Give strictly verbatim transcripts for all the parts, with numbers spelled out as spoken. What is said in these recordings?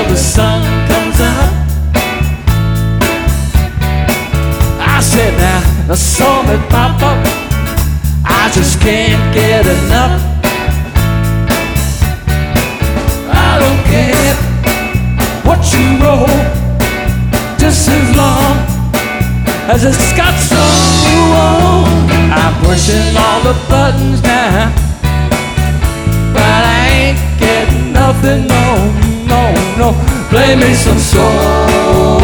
the sun comes up. I said now, the song that pop up, I just can't get enough. I don't care what you roll, just as long as it's got soul. I'm pushing all the buttons now, but I ain't getting nothing, no, no, no. Play me some soul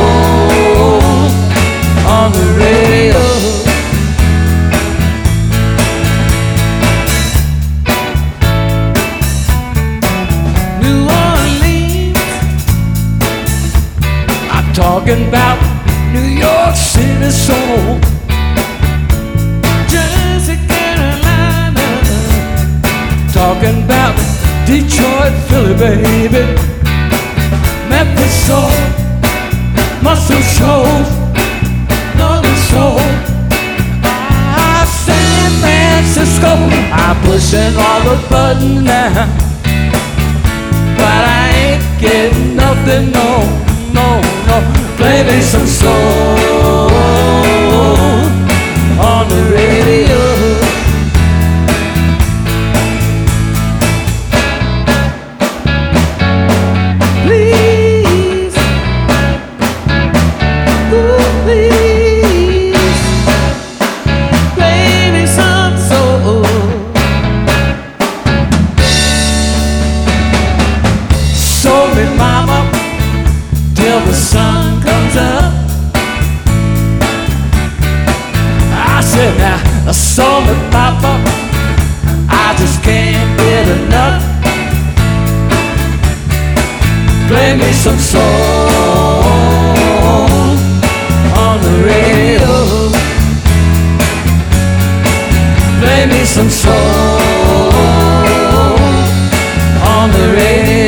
on the radio. New Orleans, I'm talking about New York City soul. Jersey, Carolina, talking about Detroit, Philly, baby. Memphis soul, Muscle shows, Northern soul. Ah, San Francisco, I'm pushing all the buttons now, but I ain't getting nothing, no, no, no. Play me some soul on the radio. Please, ooh, please, play me some soul. Soul me, mama, till the sun comes up. I said now, a song that pop up, I just can't get enough. Play me some soul on the radio. Play me some soul on the radio.